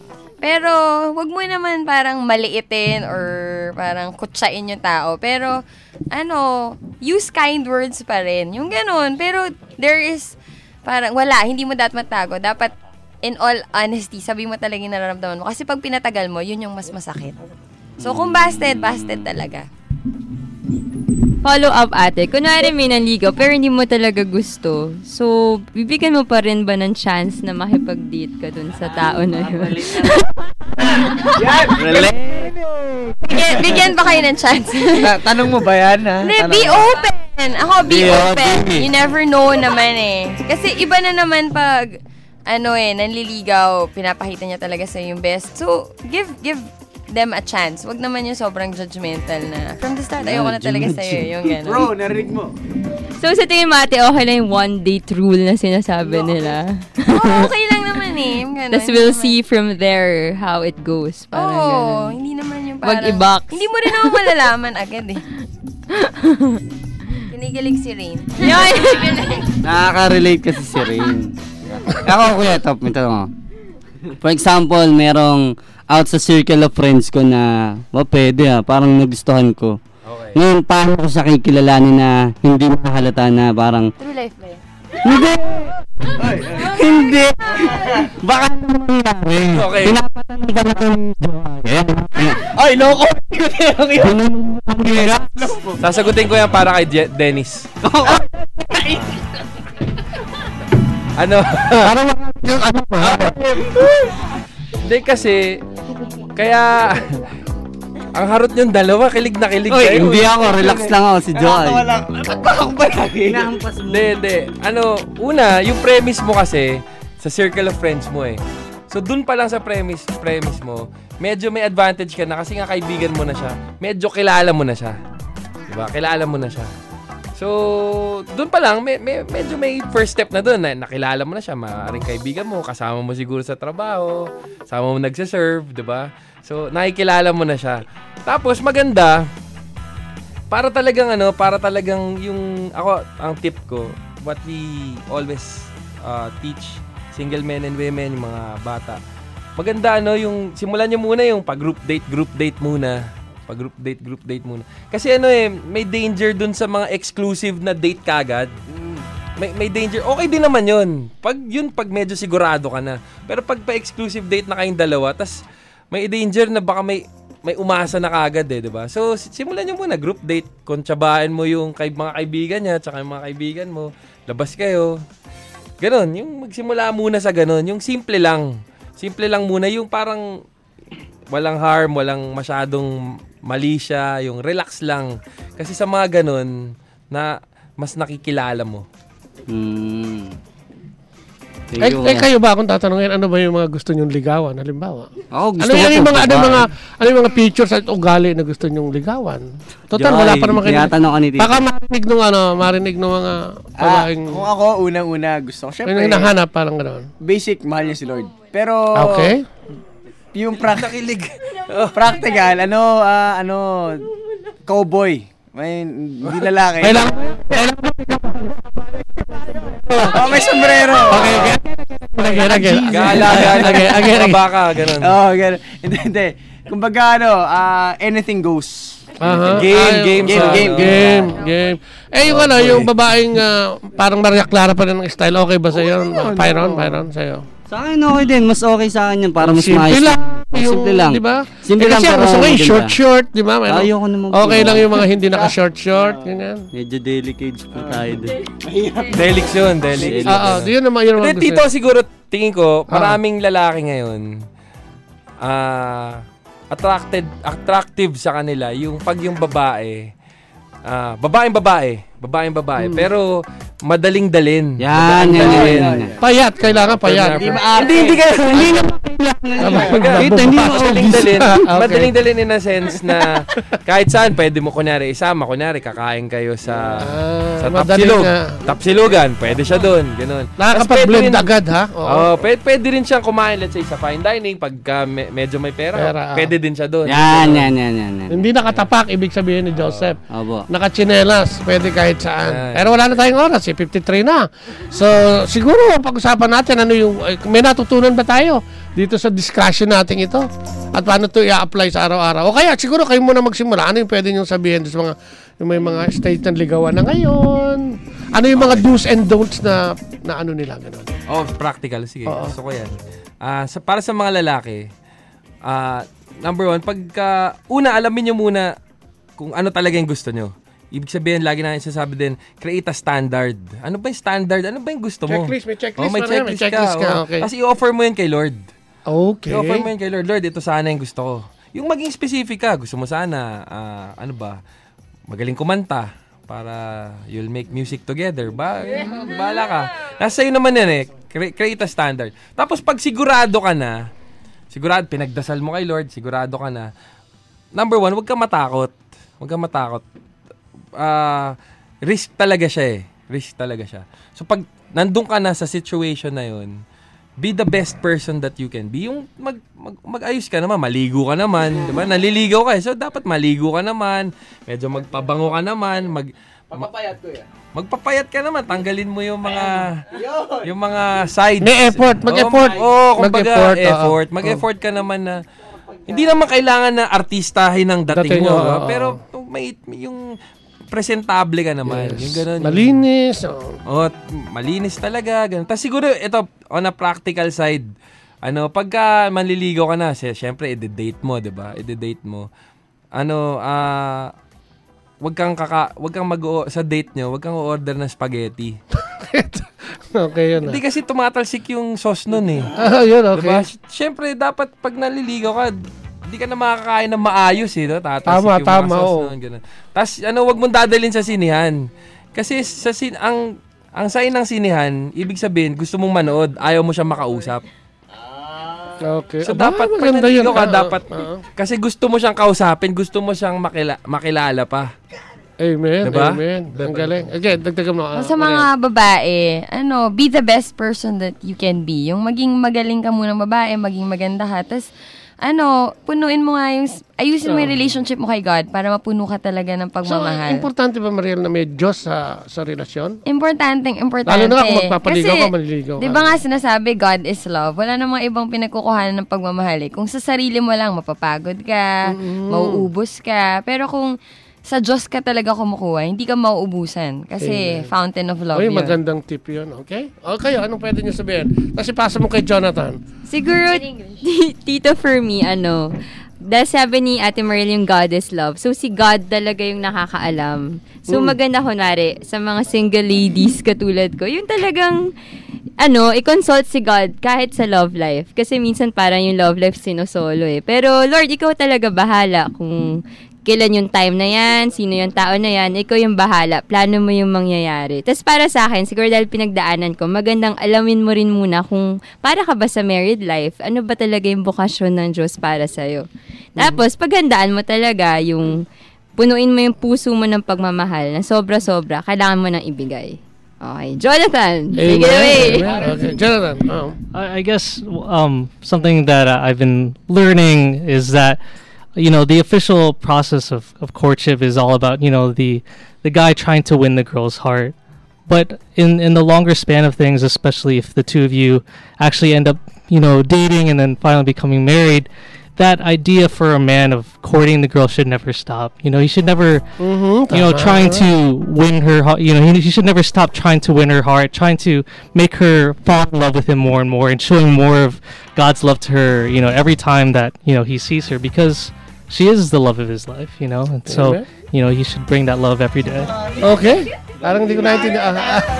Pero, wag mo naman parang maliitin or parang kutsain yung tao. Pero, ano, use kind words pa rin. Yung ganun. Pero, there is, parang, wala, hindi mo dapat matago. Dapat, in all honesty, sabi mo talaga yung nararamdaman mo. Kasi pag pinatagal mo, yun yung mas masakit. So, kung busted, busted talaga. Follow up, ate. Kunwari may nanligaw, pero hindi mo talaga gusto. So, bibigyan mo pa rin ba ng chance na makipag-date ka dun sa tao na yun? Yan! bigyan, bigyan ba kayo ng chance? Ta- tanong mo ba yan, ha? Hindi, Tanong be mo. open. Ako, be Be open. open. You never know naman eh. Kasi iba na naman pag, ano eh, nanliligaw, pinapakita niya talaga sa yung best. So, give, give, them a chance. Wag naman yung sobrang judgmental na from the start, ayoko na talaga sa'yo yung gano'n. Bro, narinig mo. So, sa tingin mo, ate, okay lang yung one-date rule na sinasabi nila? Oo, okay lang naman eh. Yung ganun. Tapos we'll see from there how it goes. Parang Oo, ganun. hindi naman yung parang... Wag i-box. Hindi mo rin naman malalaman agad eh. Kinigilig si Rain. Nakaka-relate kasi si Rain. Ako, kuya, top, may tanong ako. For example, merong out sa circle of friends ko na, oh, pwede ah, parang nagustuhan ko. Okay. Ngayon, paano ko siya kikilalanin na hindi makahalata na parang, True life ba yun? hindi! Hindi! Baka naman nangyari. Okay. Pinapatanong ka na kung Ay, loko! Sasagutin ko yan para kay Je- Dennis. Ano? Parang yung ano ba? Hindi kasi, kaya, ang harot yung dalawa, kilig na kilig Oy, kayo. hindi ako, relax lang ako si Joy. Ba't ba ako ba lagi? Inahampas mo. Hindi, hindi. Ano, una, yung premise mo kasi, sa circle of friends mo eh. So, dun pa lang sa premise, premise mo, medyo may advantage ka na kasi nga kaibigan mo na siya. Medyo kilala mo na siya. Diba? Kilala mo na siya. So, doon pa lang, may, may, medyo may first step na doon. Na, nakilala mo na siya, maaaring kaibigan mo, kasama mo siguro sa trabaho, kasama mo nagsiserve, di ba? So, nakikilala mo na siya. Tapos, maganda, para talagang ano, para talagang yung, ako, ang tip ko, what we always uh, teach, single men and women, yung mga bata, maganda ano, yung, simulan nyo muna yung pag-group date, group date muna. Pag group date, group date muna. Kasi ano eh, may danger dun sa mga exclusive na date kagad. May, may danger. Okay din naman yun. Pag yun, pag medyo sigurado ka na. Pero pag pa-exclusive date na kayong dalawa, tas may danger na baka may may umasa na kagad eh, di ba? So, simulan nyo muna, group date. Kontsabahan mo yung kay, mga kaibigan niya, tsaka yung mga kaibigan mo. Labas kayo. Ganon. Yung magsimula muna sa ganon. Yung simple lang. Simple lang muna. Yung parang walang harm, walang masyadong mali siya, yung relax lang. Kasi sa mga ganun, na mas nakikilala mo. Hmm. Eh, eh, kayo ba, kung tatanungin, ano ba yung mga gusto nyong ligawan, halimbawa? Ako, gusto ano, ko yung po mga, ano, babae. yung mga, ano yung mga features at ugali na gusto nyong ligawan? Total, Joy, wala pa naman kayo. tinatanong ka ni Tito. Baka marinig nung, ano, marinig nung mga Ah, babaeng, kung ako, unang-una gusto ko. ano Siyempre, yung nahanap, parang gano'n. basic, mahal niya si Lord. Pero, Okay. yung pra- Nakilig. practical, ano, ah, ano, cowboy. May, hindi lalaki. Kailangan, kailangan Oh, may sombrero. Okay, okay. Again, again. Gala, gala. Again, again, again. Baka, ganun. Oh, ganun. Hindi, hindi. Kumbaga, ano, ah, anything goes. Aha. Game, Ay, game, game, sa- game, Game, game. Eh, yung ano, yung babaeng ah, parang Maria Clara pa rin ng style, okay ba sa'yo? Pyron, Pyron, sa'yo. Sa akin okay din, mas okay sa akin yan para mas Simple maayos. lang. Simple lang. Di ba? Simple eh, lang kasi ang pero gusto ko yung maganda. short-short, di ba? Mayroon- Ayoko naman po. Okay lang yung mga hindi naka-short-short, ganyan. Medyo delicate po tayo din. Delix yun, delix. Delix. Oo, di yun naman yun naman Hindi, gusto. tito, siguro, tingin ko, Ah. maraming lalaki ngayon, ah, attracted, attractive sa kanila, yung pag yung babae, ah, babaeng babae, babaeng babae, pero madaling dalin. Yan, Madaling yan, dalin. yan, yan. Payat, kailangan payat. Hindi maarte. Hindi, hindi ka, hindi na Ito, hindi mo madaling dalin. Okay. Madaling dalin in a sense na kahit saan pwede mo kunyari isama, kunyari kakain kayo sa Ah, sa madaling Tapsilog. na. Tapsilugan, pwede siya doon, ganun. Nakakapag-blend Tapos pwede rin- agad, ha? Oo. Oo, pwede, pwede rin siyang kumain, let's say, sa fine dining, pagka me- medyo may pera, Pera, ah. pwede din siya doon. Yan, yan, yan, yan. yan. Hindi nakatapak, ibig sabihin ni Joseph. Opo. Nakachinelas, pwede kahit saan. Yan. Pero wala na tayong oras, eh, fifty-three na. So, siguro, pag-usapan natin, ano yung, eh, may natutunan ba tayo? dito sa discussion natin ito. At paano to i-apply sa araw-araw. O kaya, siguro kayo muna magsimula. Ano yung pwede nyo sabihin sa mga, yung may mga stage ng ligawan na ngayon? Ano yung mga do's and don'ts na, na ano nila, gano'n? Oh, practical. Sige, Oo. gusto ko yan. Uh, sa, para sa mga lalaki, uh, number one, pagka, una, alamin nyo muna kung ano talaga yung gusto nyo. Ibig sabihin, lagi na sasabi din, create a standard. Ano ba yung standard? Ano ba yung gusto mo? Checklist, may checklist oh, may pa checklist, na, may checklist ka. ka, Oh. okay. Tapos i-offer mo yun kay Lord. Okay. I-offer mo yun kay Lord. Lord, ito sana yung gusto ko. Yung maging specific ka. Gusto mo sana, uh, ano ba, magaling kumanta para you'll make music together. Ba, bahala ka. Nasa sa'yo naman yan eh. Cre- create a standard. Tapos pag sigurado ka na, sigurado, pinagdasal mo kay Lord, sigurado ka na, number one, huwag ka matakot. Huwag ka matakot. Uh, risk talaga siya eh. Risk talaga siya. So pag nandun ka na sa situation na yun, be the best person that you can be. Yung mag, mag, mag-ayos ka naman, maligo ka naman, di ba? Naliligaw ka eh. So dapat maligo ka naman, medyo magpabango ka naman, mag Papapayat ko yan. Magpapayat ka naman, tanggalin mo yung mga yung mga sides. May effort, mag-effort. Oh, oh kumbaga, Mag-effort, effort. oo. Mag-effort ka naman na hindi naman kailangan na artistahin ang dating Dating, mo, oo, ba? oo. Pero may yung presentable ka naman. Yes. Yung ganun. Malinis. Oh. Oh, malinis talaga. Ganun. Tapos siguro, ito, on a practical side, ano, pagka manliligaw ka na, syempre, i-date mo, di ba? I-date mo. Ano, ah, uh, wag kang kaka, wag kang mag sa date nyo, wag kang order ng spaghetti. Okay, yun. Hindi kasi tumatalsik yung sauce nun eh. Ah, yun, okay. Diba? Syempre, dapat pag naliligaw ka, hindi ka na makakain ng maayos eh, no? Tatalsik Tama, yung tama, mga sauce oo. nun, ganun. Tapos, ano, wag mong dadalhin sa sinihan. Kasi sa sin ang ang sign ng sinihan, ibig sabihin, gusto mong manood, ayaw mo siya makausap. Okay. So, Aba, dapat pag maganda yun. naliligaw ka, Ah, dapat, ah. kasi gusto mo siyang kausapin, gusto mo siyang makila, makilala pa. Amen, Diba? amen. Ang galing. Okay, dagdagan mo. ah, Sa mga babae, ano, be the best person that you can be. Yung maging magaling ka munang babae, maging maganda ka. Tapos, ano, punuin mo nga yung, ayusin mo yung relationship mo kay God para mapuno ka talaga ng So, pagmamahal. importante ba, Mariel, na may Diyos sa, sa relasyon? Importanteng importante. Lalo na kung magpapaligaw Kasi, ka, maliligaw ka. di ba nga sinasabi, God is love. Wala namang ibang pinagkukuhanan ng pagmamahal eh. Kung sa sarili mo lang, mapapagod ka, mauubos ka. Pero kung sa Diyos ka talaga kumukuha, hindi ka mauubusan. Kasi Amen. fountain of love Oy, yun. magandang tip yun, okay? Okay, anong pwede niyo sabihin? Kasi pasa mo kay Jonathan. Siguro, tito for me, ano, dahil sabi ni Ate Mariel yung God is love. So, si God talaga yung nakakaalam. So, Mm. maganda kunwari, sa mga single ladies katulad ko, yung talagang, ano, i-consult si God kahit sa love life. Kasi minsan parang yung love life sinosolo eh. Pero, Lord, ikaw talaga bahala kung kailan yung time na yan, sino yung tao na yan, ikaw yung bahala, plano mo yung mangyayari. Tapos para sa akin, siguro dahil pinagdaanan ko, magandang alamin mo rin muna kung para ka ba sa married life, ano ba talaga yung bokasyon ng Diyos para sa'yo. Tapos, paghandaan mo talaga yung, punuin mo yung puso mo ng pagmamahal na sobra-sobra, kailangan mo nang ibigay. Okay, Jonathan, take it away. Amen. Okay, Jonathan. Oh. I, I guess um, something that uh, I've been learning is that, you know, the official process of, of courtship is all about, you know, the the guy trying to win the girl's heart. But in, in the longer span of things, especially if the two of you actually end up, you know, dating and then finally becoming married, that idea for a man of courting the girl should never stop. You know, he should never, Mm-hmm, you know, tama. trying to win her heart. You know, he, he should never stop trying to win her heart, trying to make her fall in love with him more and more, and showing more of God's love to her, you know, every time that, you know, he sees her, because she is the love of his life, you know, and so, Amen. you know, he should bring that love every day. Okay. Parang hindi ko naintindihan. Ah, ah.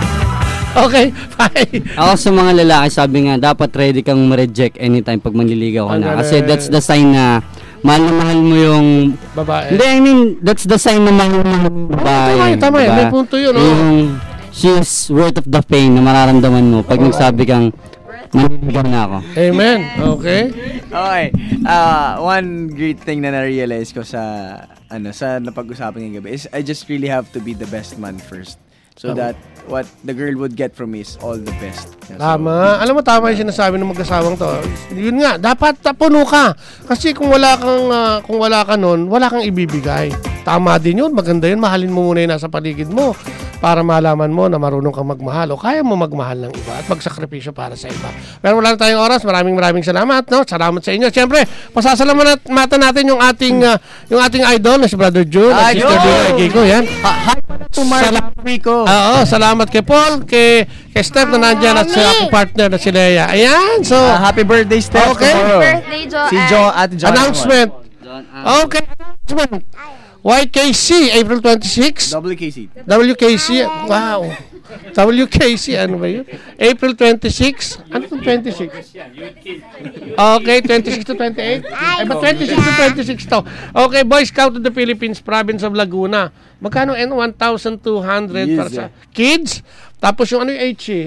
Okay, bye. Ako sa mga lalaki, sabi nga, dapat ready kang ma-reject anytime pag manliligaw ka Ang na. galing. Kasi that's the sign na mahal na mahal mo yung... Babae. Hindi, I mean, that's the sign na mahal mo yung babae. Tama yun, tama yun. diba? May punto yun, oh. Yung she's worth of the pain na mararamdaman mo pag nagsabi kang, manliligaw na ako. Amen. Okay. Okay. Uh, one great thing na na-realize ko sa ano sa napag-usapan ngayong gabi is I just really have to be the best man first. So Tama. that what the girl would get from me is all the best. Yeah, so- Tama. Alam mo, tama yung sinasabi ng mag-asawang to. Yun nga, dapat puno ka. Kasi kung wala kang, ah, kung wala ka nun, wala kang ibibigay. Tama din yun. Maganda yun. Mahalin mo muna yung nasa paligid mo. para malaman mo na marunong kang magmahal o kaya mo magmahal ng iba at magsakripisyo para sa iba. Pero wala na tayong oras. Maraming maraming salamat, no? Salamat sa inyo. Siyempre, pasasalamatan natin yung ating uh, yung ating idol na si Brother June at Sister Dina Kiko. Yan. Hi to Mark Rico. Oo, salamat kay Paul, kay, kay Steph na nandyan at sa aking partner na si Lea. Ayan, so... Uh, happy birthday, Steph. Okay. Tomorrow. Happy birthday, Jo. Si Jo at John. Announcement. Okay, announcement. Y K C, April twenty-sixth. W K C. W K C, wow. W K C, ano ba yun? April twenty-sixth. Ano itong twenty-six? Okay, twenty-six to twenty-eight. Ay, ba twenty-six to twenty-six to? Okay, Boy Scout of the Philippines, Province of Laguna. Magkano N? one thousand two hundred para sa kids. Tapos yung ano yung H E?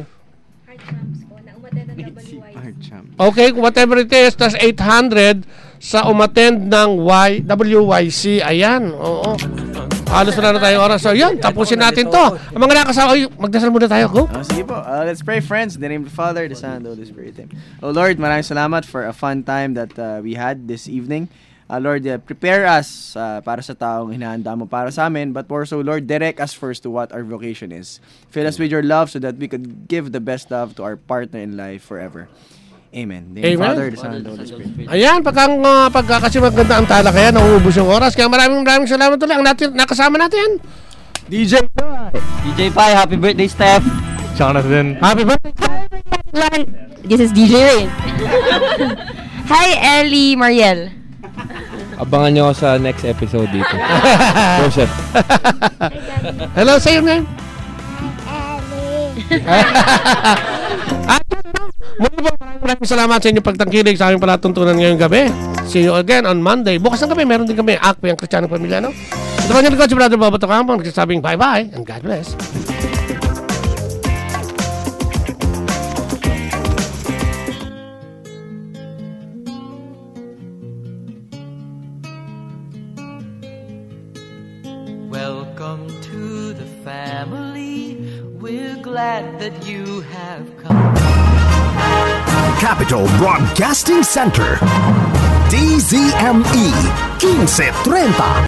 Okay, whatever it is, tas eight hundred sa umattend ng Y, W Y C. Ayan, oo. Halos na na tayong oras. So, yun, tapusin natin to. Ang mga nakasama, ay, magdasal muna tayo. Go. Oh, sige po. Uh, let's pray, friends. In the name of the Father, the Son, and the Holy Spirit. Oh, Lord, maraming salamat for a fun time that uh, we had this evening. Uh, Lord, uh, prepare us uh, para sa taong hinahanda mo para sa amin. But more so, Lord, direct us first to what our vocation is. Fill us with your love so that we could give the best love to our partner in life forever. Amen. The Amen. Father, the Son, and the Holy Spirit. Ayan, pagka, uh, pagka kasi maganda ang tala kaya, nauubos yung oras. Kaya maraming maraming salamat ulit. Ang natin, nakasama natin. D J Pai. D J Pai, happy birthday, Steph. Jonathan. Happy birthday. This is D J Rain. Hi, Ellie Mariel. Abangan nyo ako sa next episode dito. Joseph. Hello, say your name. Muli po, maraming maraming salamat sa inyong pagtangkilig sa aming palatuntunan ngayong gabi. See you again on Monday. Bukas ng gabi, meron din kami Akpe, ang Kristyanong Pamilya, no? Ito pa nyo si Brother Bobo Tocampong, nagsasabing bye-bye and God bless. Welcome to the family. We're glad that you have come. Capital Broadcasting Center. D Z M E fifteen thirty.